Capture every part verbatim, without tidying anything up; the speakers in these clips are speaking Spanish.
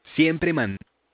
Siempre man.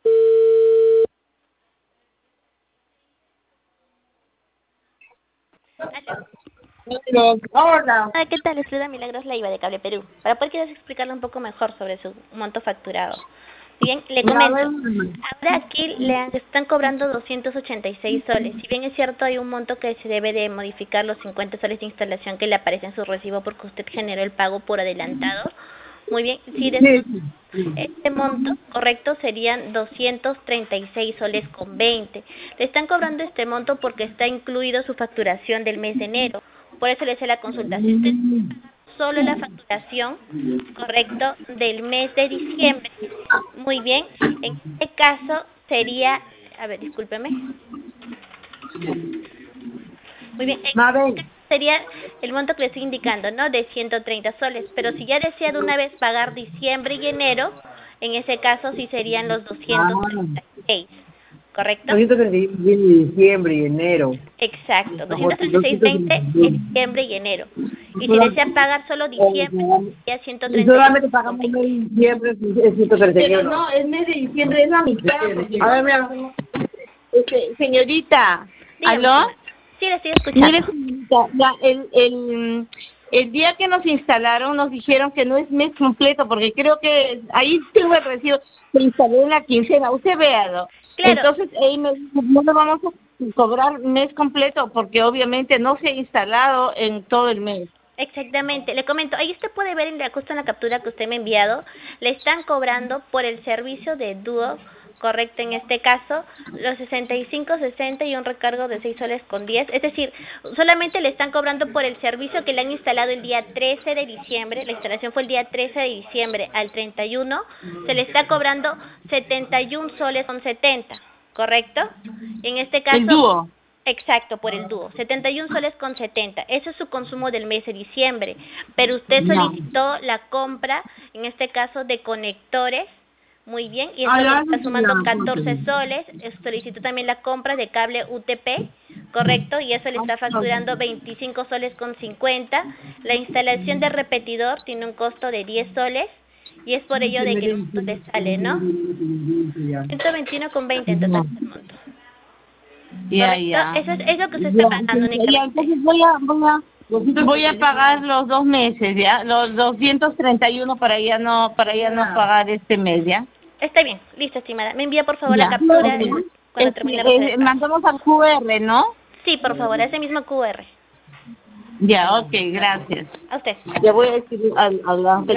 Aló. Hola. Ah, ¿qué tal? Les saluda Milagros Leiva de Cable Perú. Para poder quizás explicarle un poco mejor sobre su monto facturado. Bien, le comento. Ahora aquí le han- están cobrando doscientos ochenta y seis soles. Si bien es cierto, hay un monto que se debe de modificar los cincuenta soles de instalación que le aparece en su recibo porque usted generó el pago por adelantado. Muy bien, si de este monto correcto serían doscientos treinta y seis soles con veinte. Le están cobrando este monto porque está incluido su facturación del mes de enero. Por eso le hice la consulta. Si usted solo la facturación, correcto, del mes de diciembre, muy bien, en este caso sería, a ver, discúlpeme. Muy bien, en este Mabel. caso sería el monto que le estoy indicando, ¿no? De ciento treinta soles. Pero si ya desea de una vez pagar diciembre y enero, en ese caso sí serían los Ah, doscientos treinta y seis, ¿correcto? doscientos treinta y seis de diciembre y enero. Exacto, doscientos treinta y seis doscientos veinte treinta y seis. es diciembre y enero. Y si Solam- desea pagar solo diciembre, sería ciento Y treinta y solamente ocho con pagamos veinte. el mes de diciembre, es ciento treinta y uno. No, el mes de diciembre es la mitad. A ver, mira. Este, señorita, Dígame, ¿aló? estimada. Sí, la estoy escuchando. Mire, señorita, la, el, el, el día que nos instalaron nos dijeron que no es mes completo, porque creo que ahí tengo el recibo, se instaló en la quincena, usted véalo. Claro, Entonces, ahí me dijo, no le vamos a cobrar mes completo, porque obviamente no se ha instalado en todo el mes. exactamente. Le comento, ahí usted puede ver en la, justo en la captura que usted me ha enviado, le están cobrando por el servicio de dúo, correcto en este caso, los sesenta y cinco, sesenta y un recargo de seis soles con diez. Es decir, solamente le están cobrando por el servicio que le han instalado el día trece de diciembre, la instalación fue el día trece de diciembre al treinta y uno, se le está cobrando setenta y un soles con setenta, ¿correcto? En este El caso, dúo. exacto, por el dúo, setenta y un soles con setenta. Ese es su consumo del mes de diciembre. Pero usted No. solicitó la compra, en este caso, de conectores, muy bien, y Ah, entonces ya, está sumando ya, catorce soles. eh, Solicitó también la compra de cable U T P, correcto, y eso le está facturando veinticinco soles con cincuenta. La instalación de repetidor tiene un costo de diez soles, y es por ello de que el monto le sale, ¿no? ciento veintiuno con veinte en total es el monto. Ya, ¿Correcto? ya. Eso es, es lo que se está Ya, pagando entonces, ya, únicamente. entonces voy a, voy a, voy a pagar los dos meses, ¿ya? Los doscientos treinta y uno para ya no, para ya no pagar este mes, ¿ya? Está bien, listo, estimada. Me envía por favor la Ya. captura Ok. cuando Este, termine de hacer eh, el pago. mandamos al Q R, ¿no? Sí, por favor, a ese mismo Q R. Ya, ok, gracias. A usted. Le voy a decir al, al ángel